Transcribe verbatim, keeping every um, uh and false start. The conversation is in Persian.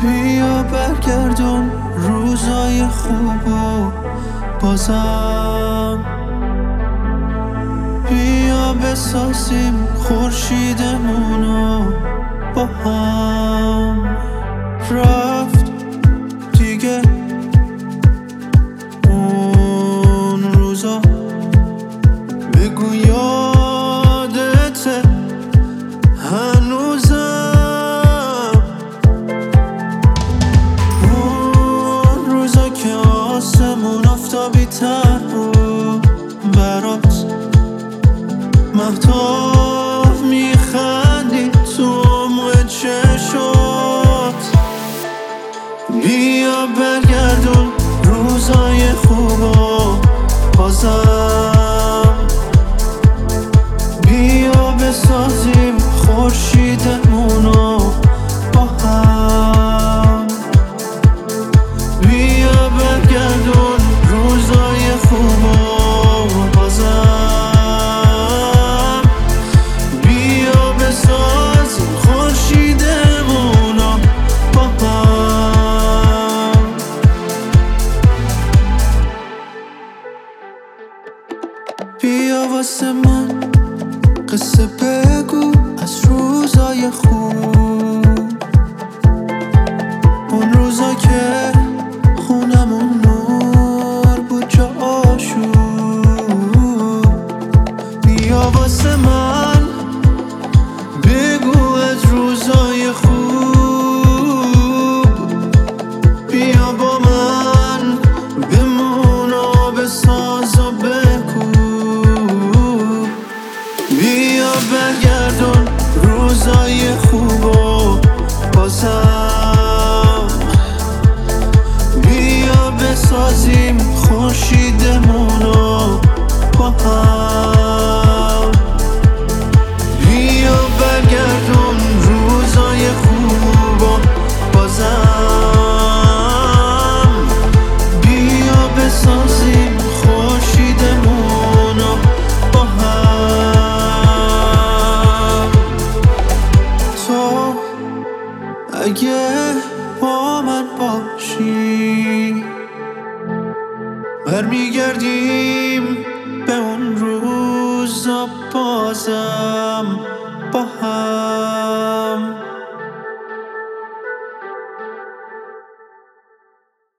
بیا برگردون روزای خوبو بازم، بیا بسازیم خورشیدمونو با هم. رفت دیگه اون روزا، بگو یادته هنوزم، اون روزا که آسمون آفتابی تر بود برات، مهتاب میخندی تو عمق چشات. بیا برگردون روزای خوبو بازم، بیا بسازیم خورشیدمونو با هم. بیا برگردون روزای خوبو بازم، بیا بسازیم خورشیدمونو با هم. بیا واسه من قصه بگو از روزای خوب، اون روزا که خونمون نور بود جا آشوب. بیا واسه من بگو از روزای خوب، بیا با من بمون و بساز و بگو. بیا برگردون روزای خوبو بازم، بیا بسازیم خورشیدمونو با هم. بیا برگردون روزای خوبو بازم، بیا بسازیم خورشیدمونو با هم. تو اگه با من باشی، برمیگردیم به اون روزا بازم با هم.